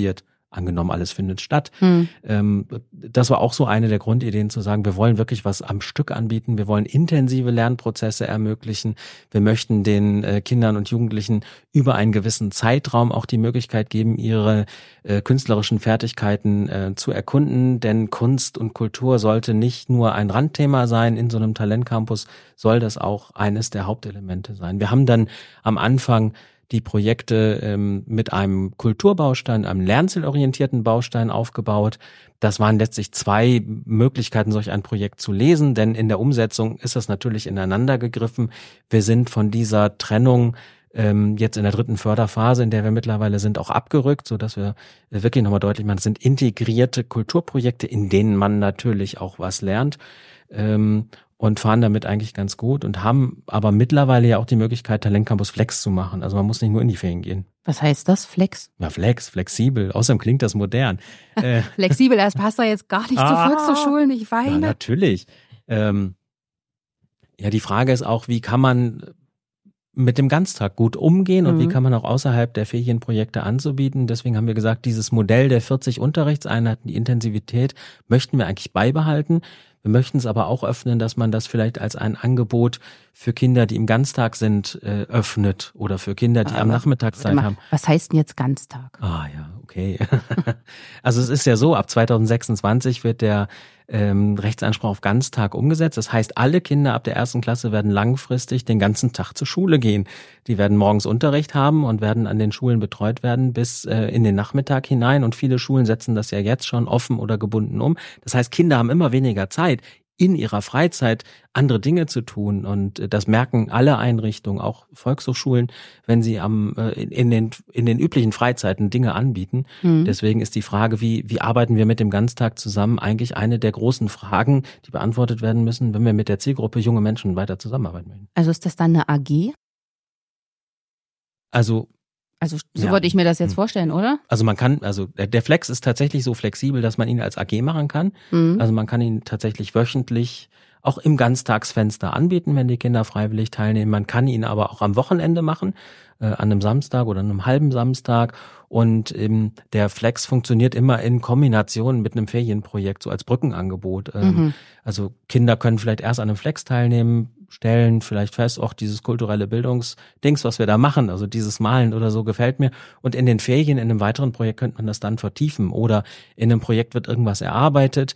angenommen, alles findet statt. Das war auch so eine der Grundideen zu sagen, wir wollen wirklich was am Stück anbieten, wir wollen intensive Lernprozesse ermöglichen, wir möchten den Kindern und Jugendlichen über einen gewissen Zeitraum auch die Möglichkeit geben, ihre künstlerischen Fertigkeiten zu erkunden, denn Kunst und Kultur sollte nicht nur ein Randthema sein in so einem Talentcampus, soll das auch eines der Hauptelemente sein. Wir haben dann am Anfang die Projekte mit einem Kulturbaustein, einem lernzielorientierten Baustein aufgebaut. Das waren letztlich 2 Möglichkeiten, solch ein Projekt zu lesen, denn in der Umsetzung ist das natürlich ineinander gegriffen. Wir sind von dieser Trennung jetzt in der 3. Förderphase, in der wir mittlerweile sind, auch abgerückt, so dass wir wirklich nochmal deutlich machen, es sind integrierte Kulturprojekte, in denen man natürlich auch was lernt. Und fahren damit eigentlich ganz gut und haben aber mittlerweile ja auch die Möglichkeit, Talentcampus Flex zu machen. Also man muss nicht nur in die Ferien gehen. Was heißt das, Flex? Ja, flexibel. Außerdem klingt das modern. Flexibel, das passt da jetzt gar nicht zu Volkshochschulen, ich weine. Ja, natürlich. Die Frage ist auch, wie kann man mit dem Ganztag gut umgehen und wie kann man auch außerhalb der Ferienprojekte anzubieten. Deswegen haben wir gesagt, dieses Modell der 40 Unterrichtseinheiten, die Intensivität, möchten wir eigentlich beibehalten. Wir möchten es aber auch öffnen, dass man das vielleicht als ein Angebot für Kinder, die im Ganztag sind, öffnet oder für Kinder, die am Nachmittagszeit haben. Was heißt denn jetzt Ganztag? Ah ja, okay. Also es ist ja so, ab 2026 wird der Rechtsanspruch auf Ganztag umgesetzt. Das heißt, alle Kinder ab der 1. Klasse werden langfristig den ganzen Tag zur Schule gehen. Die werden morgens Unterricht haben und werden an den Schulen betreut werden bis in den Nachmittag hinein. Und viele Schulen setzen das ja jetzt schon offen oder gebunden um. Das heißt, Kinder haben immer weniger Zeit, in ihrer Freizeit andere Dinge zu tun. Und das merken alle Einrichtungen, auch Volkshochschulen, wenn sie in den üblichen Freizeiten Dinge anbieten. Deswegen ist die Frage, wie arbeiten wir mit dem Ganztag zusammen, eigentlich eine der großen Fragen, die beantwortet werden müssen, wenn wir mit der Zielgruppe junge Menschen weiter zusammenarbeiten möchten. Also ist das dann eine AG? Also so würde ich mir das jetzt vorstellen, oder? Also der Flex ist tatsächlich so flexibel, dass man ihn als AG machen kann. Also man kann ihn tatsächlich wöchentlich auch im Ganztagsfenster anbieten, wenn die Kinder freiwillig teilnehmen. Man kann ihn aber auch am Wochenende machen, an einem Samstag oder einem halben Samstag. Und der Flex funktioniert immer in Kombination mit einem Ferienprojekt, so als Brückenangebot. Also Kinder können vielleicht erst an einem Flex teilnehmen, stellen vielleicht fest, auch dieses kulturelle Bildungsdings, was wir da machen, also dieses Malen oder so, gefällt mir. Und in den Ferien, in einem weiteren Projekt könnte man das dann vertiefen. Oder in einem Projekt wird irgendwas erarbeitet,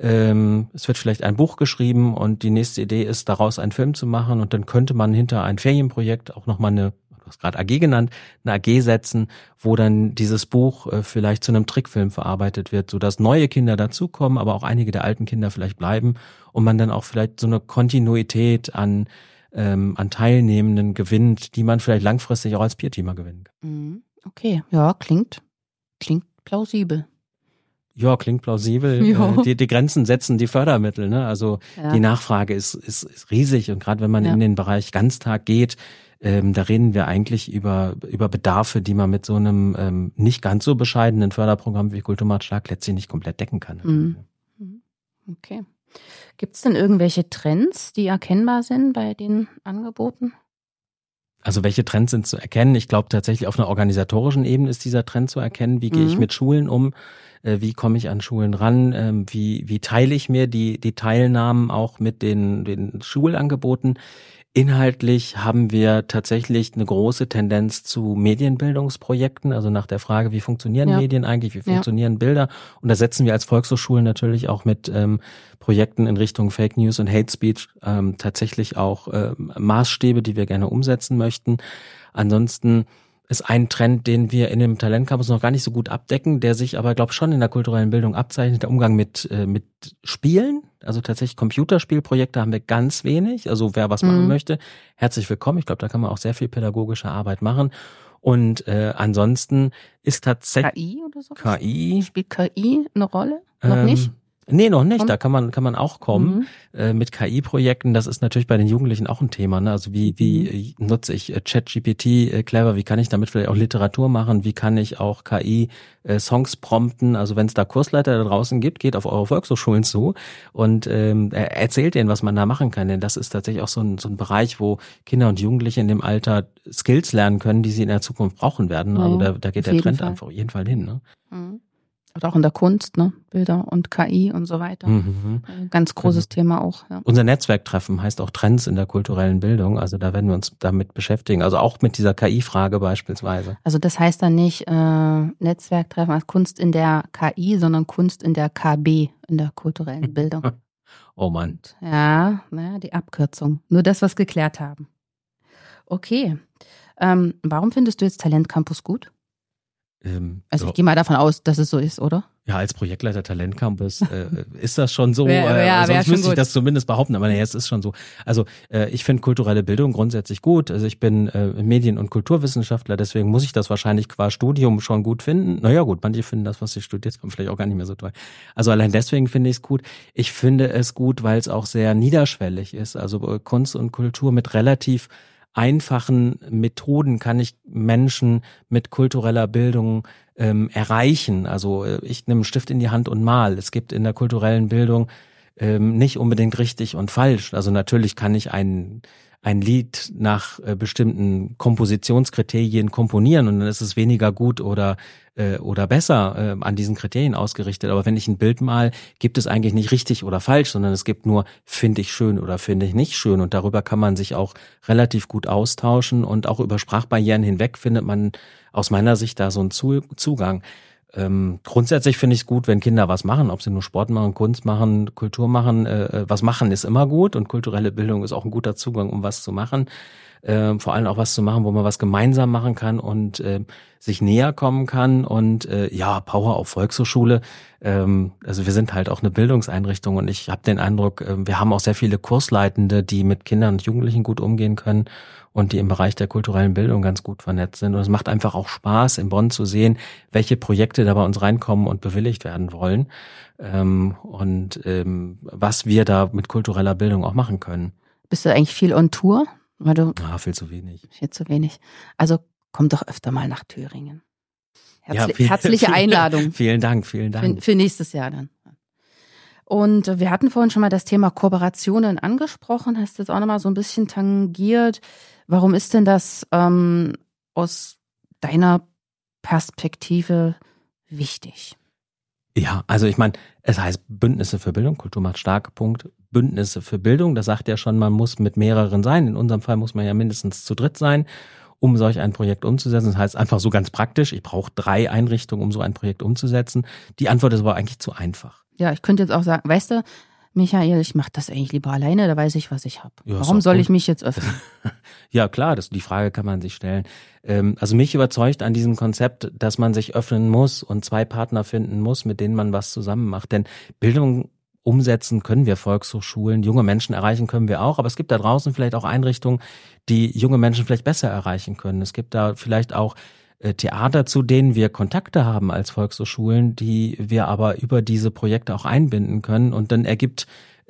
es wird vielleicht ein Buch geschrieben und die nächste Idee ist, daraus einen Film zu machen. Und dann könnte man hinter ein Ferienprojekt auch nochmal du hast gerade AG genannt, eine AG setzen, wo dann dieses Buch vielleicht zu einem Trickfilm verarbeitet wird, sodass neue Kinder dazukommen, aber auch einige der alten Kinder vielleicht bleiben und man dann auch vielleicht so eine Kontinuität an Teilnehmenden gewinnt, die man vielleicht langfristig auch als Peerteamer gewinnen kann. Okay, ja, klingt plausibel. Ja, klingt plausibel. Ja. Die Grenzen setzen die Fördermittel, ne? Also die Nachfrage ist riesig und gerade wenn man in den Bereich Ganztag geht, da reden wir eigentlich über Bedarfe, die man mit so einem nicht ganz so bescheidenen Förderprogramm wie Kulturmarkt Stark letztlich nicht komplett decken kann. Okay. Gibt es denn irgendwelche Trends, die erkennbar sind bei den Angeboten? Also welche Trends sind zu erkennen? Ich glaube tatsächlich auf einer organisatorischen Ebene ist dieser Trend zu erkennen. Wie gehe ich mit Schulen um? Wie komme ich an Schulen ran? Wie teile ich mir die Teilnahmen auch mit den Schulangeboten? Inhaltlich haben wir tatsächlich eine große Tendenz zu Medienbildungsprojekten, also nach der Frage, wie funktionieren Medien eigentlich, wie funktionieren Bilder? Und da setzen wir als Volkshochschulen natürlich auch mit Projekten in Richtung Fake News und Hate Speech tatsächlich auch Maßstäbe, die wir gerne umsetzen möchten. Ansonsten ist ein Trend, den wir in dem Talentcampus noch gar nicht so gut abdecken, der sich aber, glaube ich, schon in der kulturellen Bildung abzeichnet, der Umgang mit Spielen. Also tatsächlich Computerspielprojekte haben wir ganz wenig. Also wer was machen möchte, herzlich willkommen. Ich glaube, da kann man auch sehr viel pädagogische Arbeit machen. Und ansonsten ist tatsächlich KI oder so? KI. Spielt KI eine Rolle? Noch nicht? Nee, noch nicht. Da kann man auch kommen mit KI-Projekten. Das ist natürlich bei den Jugendlichen auch ein Thema. Ne? Also wie nutze ich ChatGPT clever? Wie kann ich damit vielleicht auch Literatur machen? Wie kann ich auch KI Songs prompten? Also wenn es da Kursleiter da draußen gibt, geht auf eure Volkshochschulen zu und erzählt denen, was man da machen kann. Denn das ist tatsächlich auch so ein Bereich, wo Kinder und Jugendliche in dem Alter Skills lernen können, die sie in der Zukunft brauchen werden. Also da geht der Trend einfach auf jeden Fall hin. Ne? Oder auch in der Kunst, ne? Bilder und KI und so weiter. Ganz großes Thema auch. Ja. Unser Netzwerktreffen heißt auch Trends in der kulturellen Bildung. Also da werden wir uns damit beschäftigen. Also auch mit dieser KI-Frage beispielsweise. Also das heißt dann nicht Netzwerktreffen als Kunst in der KI, sondern Kunst in der KB, in der kulturellen Bildung. Oh Mann. Ja, naja, die Abkürzung. Nur das, was wir geklärt haben. Okay. Warum findest du jetzt Talent Campus gut? Also ich gehe mal davon aus, dass es so ist, oder? Ja, als Projektleiter Talent Campus ist das schon so. sonst Sonst müsste ich das zumindest behaupten, aber es ist schon so. Also ich finde kulturelle Bildung grundsätzlich gut. Also ich bin Medien- und Kulturwissenschaftler, deswegen muss ich das wahrscheinlich qua Studium schon gut finden. Naja gut, manche finden das, was sie studiert haben, vielleicht auch gar nicht mehr so toll. Also allein deswegen finde ich es gut. Ich finde es gut, weil es auch sehr niederschwellig ist. Also Kunst und Kultur mit relativ einfachen Methoden kann ich Menschen mit kultureller Bildung erreichen. Also ich nehme einen Stift in die Hand und mal. Es gibt in der kulturellen Bildung nicht unbedingt richtig und falsch. Also natürlich kann ich ein Lied nach bestimmten Kompositionskriterien komponieren und dann ist es weniger gut oder besser an diesen Kriterien ausgerichtet. Aber wenn ich ein Bild mal, gibt es eigentlich nicht richtig oder falsch, sondern es gibt nur, finde ich schön oder finde ich nicht schön. Und darüber kann man sich auch relativ gut austauschen und auch über Sprachbarrieren hinweg findet man aus meiner Sicht da so einen Zugang. Grundsätzlich finde ich es gut, wenn Kinder was machen, ob sie nur Sport machen, Kunst machen, Kultur machen, was machen ist immer gut und kulturelle Bildung ist auch ein guter Zugang, um was zu machen. Vor allem auch was zu machen, wo man was gemeinsam machen kann und sich näher kommen kann und Power auf Volkshochschule. Also wir sind halt auch eine Bildungseinrichtung und ich habe den Eindruck, wir haben auch sehr viele Kursleitende, die mit Kindern und Jugendlichen gut umgehen können und die im Bereich der kulturellen Bildung ganz gut vernetzt sind. Und es macht einfach auch Spaß, in Bonn zu sehen, welche Projekte da bei uns reinkommen und bewilligt werden wollen was wir da mit kultureller Bildung auch machen können. Bist du eigentlich viel on Tour? Viel zu wenig. Viel zu wenig. Also komm doch öfter mal nach Thüringen. Herzliche Einladung. Vielen Dank. Für nächstes Jahr dann. Und wir hatten vorhin schon mal das Thema Kooperationen angesprochen, hast jetzt auch nochmal so ein bisschen tangiert. Warum ist denn das aus deiner Perspektive wichtig? Ja, also ich meine, es heißt Bündnisse für Bildung, Kultur macht stark, Punkt. Bündnisse für Bildung, das sagt ja schon, man muss mit mehreren sein. In unserem Fall muss man ja mindestens zu dritt sein, um solch ein Projekt umzusetzen. Das heißt einfach so ganz praktisch, ich brauche 3 Einrichtungen, um so ein Projekt umzusetzen. Die Antwort ist aber eigentlich zu einfach. Ja, ich könnte jetzt auch sagen, weißt du, Michael, ich mache das eigentlich lieber alleine, da weiß ich, was ich habe. Ja, warum soll ich mich jetzt öffnen? Ja, klar, die Frage kann man sich stellen. Also mich überzeugt an diesem Konzept, dass man sich öffnen muss und 2 Partner finden muss, mit denen man was zusammen macht. Denn Bildung umsetzen können wir Volkshochschulen, junge Menschen erreichen können wir auch, aber es gibt da draußen vielleicht auch Einrichtungen, die junge Menschen vielleicht besser erreichen können. Es gibt da vielleicht auch Theater, zu denen wir Kontakte haben als Volkshochschulen, die wir aber über diese Projekte auch einbinden können und dann ergibt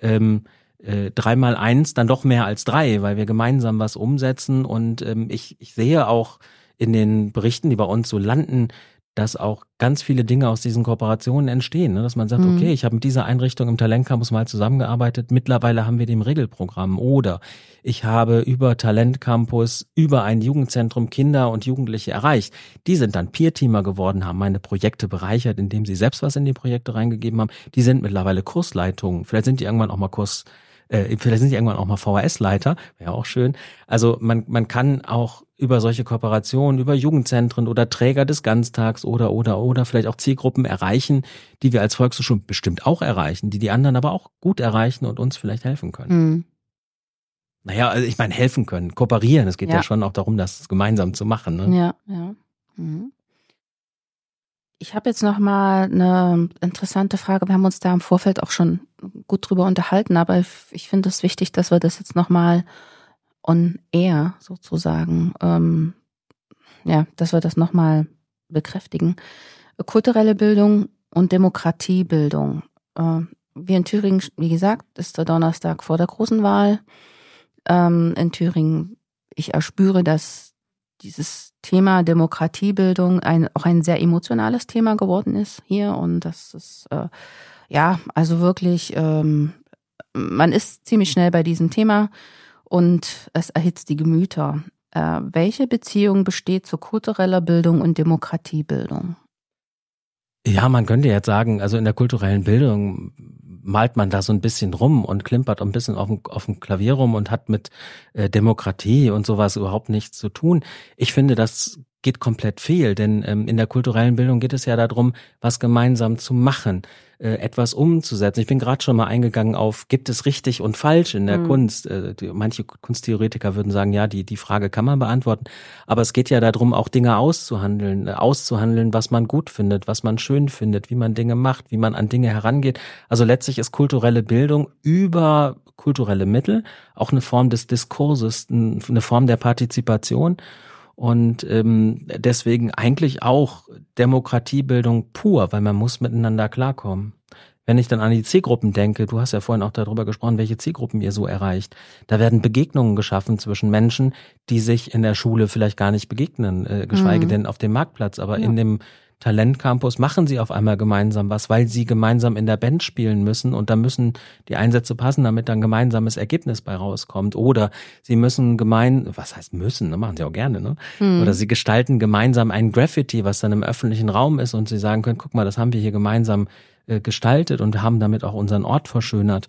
3 mal 1 dann doch mehr als 3, weil wir gemeinsam was umsetzen und ich sehe auch in den Berichten, die bei uns so landen, dass auch ganz viele Dinge aus diesen Kooperationen entstehen, ne? Dass man sagt, okay, ich habe mit dieser Einrichtung im Talent Campus mal zusammengearbeitet, mittlerweile haben wir die im Regelprogramm oder ich habe über Talent Campus, über ein Jugendzentrum Kinder und Jugendliche erreicht. Die sind dann Peer-Teamer geworden, haben meine Projekte bereichert, indem sie selbst was in die Projekte reingegeben haben. Die sind mittlerweile Kursleitungen, vielleicht sind die irgendwann auch mal VHS-Leiter, wäre auch schön. Also man kann auch über solche Kooperationen, über Jugendzentren oder Träger des Ganztags oder vielleicht auch Zielgruppen erreichen, die wir als Volkshochschule bestimmt auch erreichen, die anderen aber auch gut erreichen und uns vielleicht helfen können. Naja, also ich meine helfen können, kooperieren. Es geht ja schon auch darum, das gemeinsam zu machen. Ne? Ja. Ich habe jetzt noch mal eine interessante Frage. Wir haben uns da im Vorfeld auch schon gut drüber unterhalten, aber ich finde es wichtig, dass wir das jetzt noch mal on air sozusagen, dass wir das noch mal bekräftigen. Kulturelle Bildung und Demokratiebildung. Wir in Thüringen, wie gesagt, ist der Donnerstag vor der großen Wahl. In Thüringen, ich erspüre, dass dieses Thema Demokratiebildung auch ein sehr emotionales Thema geworden ist hier und das ist also wirklich, man ist ziemlich schnell bei diesem Thema und es erhitzt die Gemüter. Welche Beziehung besteht zu kultureller Bildung und Demokratiebildung? Ja, man könnte jetzt sagen, also in der kulturellen Bildung malt man da so ein bisschen rum und klimpert ein bisschen auf dem Klavier rum und hat mit Demokratie und sowas überhaupt nichts zu tun. Ich finde, das geht komplett fehl, denn in der kulturellen Bildung geht es ja darum, was gemeinsam zu machen, etwas umzusetzen. Ich bin gerade schon mal eingegangen auf, gibt es richtig und falsch in der Kunst? Manche Kunsttheoretiker würden sagen, ja, die Frage kann man beantworten, aber es geht ja darum, auch Dinge auszuhandeln, was man gut findet, was man schön findet, wie man Dinge macht, wie man an Dinge herangeht. Also letztlich ist kulturelle Bildung über kulturelle Mittel auch eine Form des Diskurses, eine Form der Partizipation. Und deswegen eigentlich auch Demokratiebildung pur, weil man muss miteinander klarkommen. Wenn ich dann an die Zielgruppen denke, du hast ja vorhin auch darüber gesprochen, welche Zielgruppen ihr so erreicht. Da werden Begegnungen geschaffen zwischen Menschen, die sich in der Schule vielleicht gar nicht begegnen, geschweige denn auf dem Marktplatz. Aber in dem Talentcampus machen sie auf einmal gemeinsam was, weil sie gemeinsam in der Band spielen müssen und da müssen die Einsätze passen, damit dann ein gemeinsames Ergebnis bei rauskommt. Oder sie müssen was heißt müssen, ne? Machen sie auch gerne, ne? Oder sie gestalten gemeinsam ein Graffiti, was dann im öffentlichen Raum ist und sie sagen können, guck mal, das haben wir hier gemeinsam gestaltet und haben damit auch unseren Ort verschönert.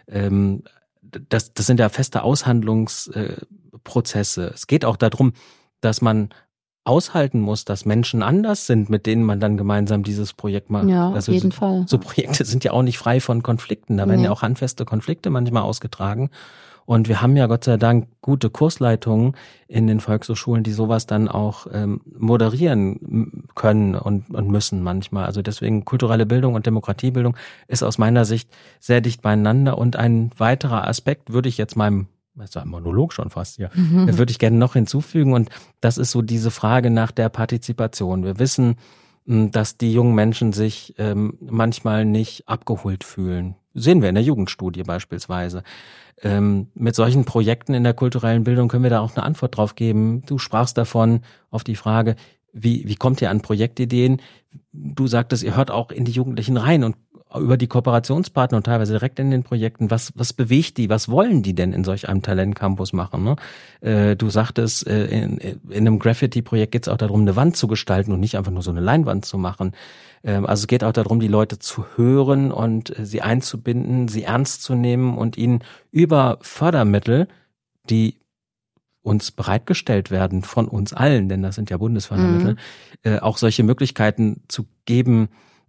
Das sind ja feste Aushandlungsprozesse. Es geht auch darum, dass man aushalten muss, dass Menschen anders sind, mit denen man dann gemeinsam dieses Projekt macht. Ja, auf jeden Fall. So Projekte sind ja auch nicht frei von Konflikten. Da werden ja auch handfeste Konflikte manchmal ausgetragen. Und wir haben ja Gott sei Dank gute Kursleitungen in den Volkshochschulen, die sowas dann auch moderieren können und müssen manchmal. Also deswegen kulturelle Bildung und Demokratiebildung ist aus meiner Sicht sehr dicht beieinander. Und ein weiterer Aspekt würde ich jetzt das ist ein Monolog schon fast, ja. Da würde ich gerne noch hinzufügen und das ist so diese Frage nach der Partizipation. Wir wissen, dass die jungen Menschen sich manchmal nicht abgeholt fühlen. Sehen wir in der Jugendstudie beispielsweise. Mit solchen Projekten in der kulturellen Bildung können wir da auch eine Antwort drauf geben. Du sprachst davon auf die Frage, wie kommt ihr an Projektideen? Du sagtest, ihr hört auch in die Jugendlichen rein und über die Kooperationspartner und teilweise direkt in den Projekten, was bewegt die, was wollen die denn in solch einem Talentcampus machen? Ne? Du sagtest, in einem Graffiti-Projekt geht es auch darum, eine Wand zu gestalten und nicht einfach nur so eine Leinwand zu machen. Also es geht auch darum, die Leute zu hören und sie einzubinden, sie ernst zu nehmen und ihnen über Fördermittel, die uns bereitgestellt werden von uns allen, denn das sind ja Bundesfördermittel, auch solche Möglichkeiten zu geben,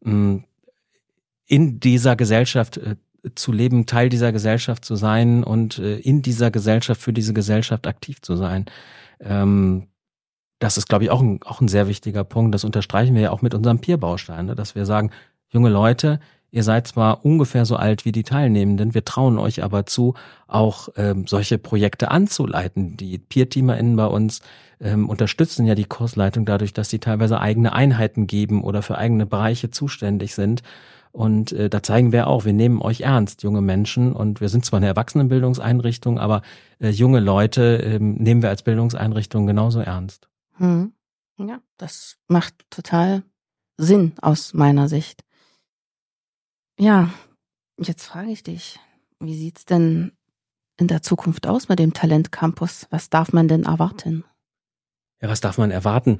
in dieser Gesellschaft zu leben, Teil dieser Gesellschaft zu sein und in dieser Gesellschaft, für diese Gesellschaft aktiv zu sein. Das ist, glaube ich, auch ein sehr wichtiger Punkt. Das unterstreichen wir ja auch mit unserem Peer-Baustein, ne? Dass wir sagen, junge Leute, ihr seid zwar ungefähr so alt wie die Teilnehmenden, wir trauen euch aber zu, auch solche Projekte anzuleiten. Die Peer-TeamerInnen bei uns unterstützen ja die Kursleitung dadurch, dass sie teilweise eigene Einheiten geben oder für eigene Bereiche zuständig sind. Und da zeigen wir auch, wir nehmen euch ernst, junge Menschen. Und wir sind zwar eine Erwachsenenbildungseinrichtung, aber junge Leute nehmen wir als Bildungseinrichtung genauso ernst. Ja, das macht total Sinn aus meiner Sicht. Ja, jetzt frage ich dich, wie sieht's denn in der Zukunft aus mit dem Talentcampus? Was darf man denn erwarten? Ja, was darf man erwarten?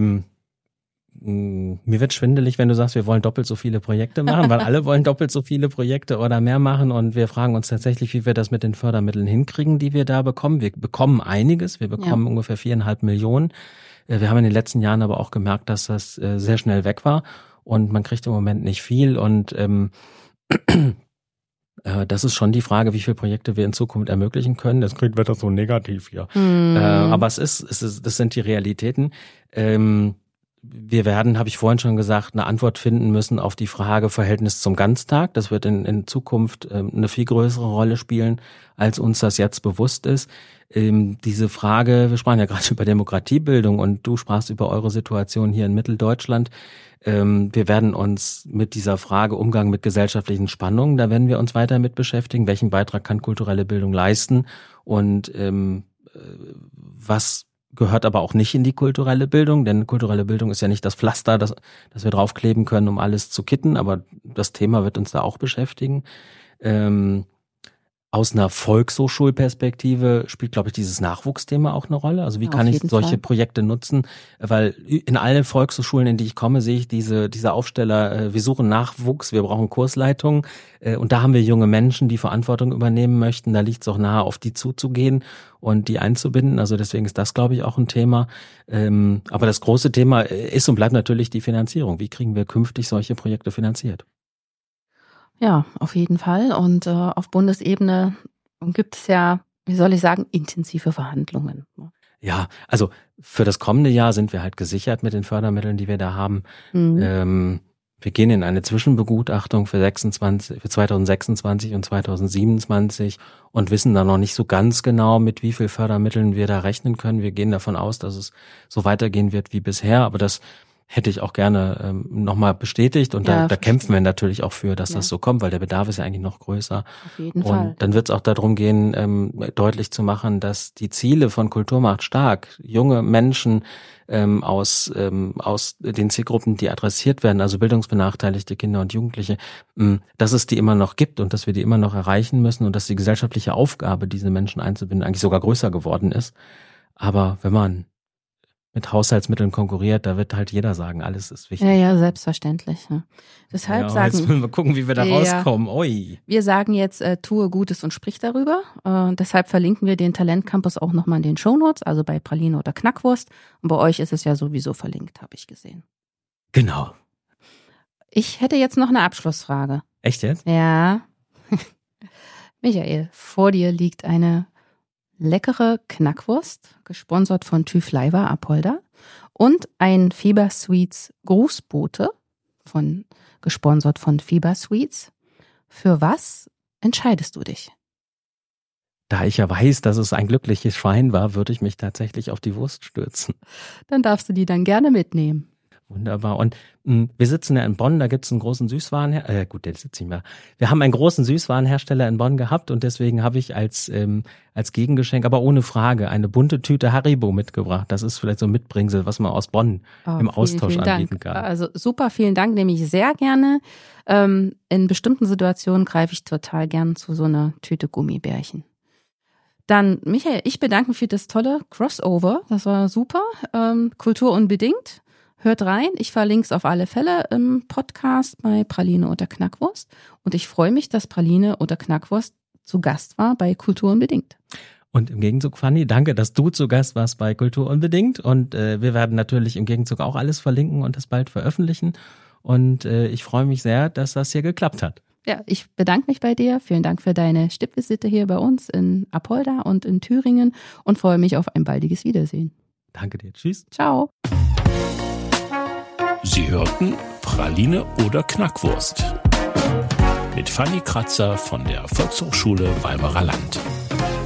Mir wird schwindelig, wenn du sagst, wir wollen doppelt so viele Projekte machen, weil alle wollen doppelt so viele Projekte oder mehr machen und wir fragen uns tatsächlich, wie wir das mit den Fördermitteln hinkriegen, die wir da bekommen. Wir bekommen einiges, wir bekommen ungefähr 4,5 Millionen. Wir haben in den letzten Jahren aber auch gemerkt, dass das sehr schnell weg war und man kriegt im Moment nicht viel und das ist schon die Frage, wie viele Projekte wir in Zukunft ermöglichen können. Das klingt wieder so negativ hier. Aber das sind die Realitäten. Wir werden, habe ich vorhin schon gesagt, eine Antwort finden müssen auf die Frage Verhältnis zum Ganztag. Das wird in Zukunft eine viel größere Rolle spielen, als uns das jetzt bewusst ist. Diese Frage, wir sprachen ja gerade über Demokratiebildung und du sprachst über eure Situation hier in Mitteldeutschland. Wir werden uns mit dieser Frage Umgang mit gesellschaftlichen Spannungen, da werden wir uns weiter mit beschäftigen. Welchen Beitrag kann kulturelle Bildung leisten und was gehört aber auch nicht in die kulturelle Bildung, denn kulturelle Bildung ist ja nicht das Pflaster, das wir draufkleben können, um alles zu kitten, aber das Thema wird uns da auch beschäftigen. Aus einer Volkshochschulperspektive spielt, glaube ich, dieses Nachwuchsthema auch eine Rolle. Also wie kann ich solche Projekte nutzen? Weil in allen Volkshochschulen, in die ich komme, sehe ich diese Aufsteller, wir suchen Nachwuchs, wir brauchen Kursleitung. Und da haben wir junge Menschen, die Verantwortung übernehmen möchten. Da liegt es auch nahe, auf die zuzugehen und die einzubinden. Also deswegen ist das, glaube ich, auch ein Thema. Aber das große Thema ist und bleibt natürlich die Finanzierung. Wie kriegen wir künftig solche Projekte finanziert? Ja, auf jeden Fall. Und auf Bundesebene gibt es ja, wie soll ich sagen, intensive Verhandlungen. Ja, also für das kommende Jahr sind wir halt gesichert mit den Fördermitteln, die wir da haben. Wir gehen in eine Zwischenbegutachtung für 2026 und 2027 und wissen da noch nicht so ganz genau, mit wie viel Fördermitteln wir da rechnen können. Wir gehen davon aus, dass es so weitergehen wird wie bisher, aber das hätte ich auch gerne nochmal bestätigt und da kämpfen wir natürlich auch für, dass das so kommt, weil der Bedarf ist ja eigentlich noch größer. Auf jeden Fall. Und dann wird es auch darum gehen, deutlich zu machen, dass die Ziele von Kultur macht stark, junge Menschen aus den Zielgruppen, die adressiert werden, also bildungsbenachteiligte Kinder und Jugendliche, dass es die immer noch gibt und dass wir die immer noch erreichen müssen und dass die gesellschaftliche Aufgabe, diese Menschen einzubinden, eigentlich sogar größer geworden ist. Aber wenn man mit Haushaltsmitteln konkurriert, da wird halt jeder sagen, alles ist wichtig. Ja, selbstverständlich. Ja. Deshalb sagen jetzt müssen wir gucken, wie wir da rauskommen. Ui. Wir sagen jetzt, tue Gutes und sprich darüber. Deshalb verlinken wir den Talentcampus auch nochmal in den Shownotes, also bei Praline oder Knackwurst. Und bei euch ist es ja sowieso verlinkt, habe ich gesehen. Genau. Ich hätte jetzt noch eine Abschlussfrage. Echt jetzt? Ja. Michael, vor dir liegt eine leckere Knackwurst, gesponsert von Tüfleiva Apolda, und ein Fieber Sweets Grußbote, gesponsert von Fieber Sweets. Für was entscheidest du dich? Da ich ja weiß, dass es ein glückliches Schwein war, würde ich mich tatsächlich auf die Wurst stürzen. Dann darfst du die dann gerne mitnehmen. Wunderbar. Und wir sitzen ja in Bonn, da gibt's einen großen Süßwarenhersteller. Gut, der sitzt nicht mehr. Wir haben einen großen Süßwarenhersteller in Bonn gehabt und deswegen habe ich als Gegengeschenk, aber ohne Frage, eine bunte Tüte Haribo mitgebracht. Das ist vielleicht so ein Mitbringsel, was man aus Bonn im Austausch anbieten kann. Also super, vielen Dank, nehme ich sehr gerne. In bestimmten Situationen greife ich total gern zu so einer Tüte Gummibärchen. Dann, Michael, ich bedanke mich für das tolle Crossover. Das war super. Kultur unbedingt. Hört rein, ich verlinke es auf alle Fälle im Podcast bei Praline oder Knackwurst. Und ich freue mich, dass Praline oder Knackwurst zu Gast war bei Kultur unbedingt. Und im Gegenzug, Fanny, danke, dass du zu Gast warst bei Kultur unbedingt. Und wir werden natürlich im Gegenzug auch alles verlinken und das bald veröffentlichen. Und ich freue mich sehr, dass das hier geklappt hat. Ja, ich bedanke mich bei dir. Vielen Dank für deine Stippvisite hier bei uns in Apolda und in Thüringen und freue mich auf ein baldiges Wiedersehen. Danke dir. Tschüss. Ciao. Sie hörten Praline oder Knackwurst mit Fanny Kratzer von der Volkshochschule Weimarer Land.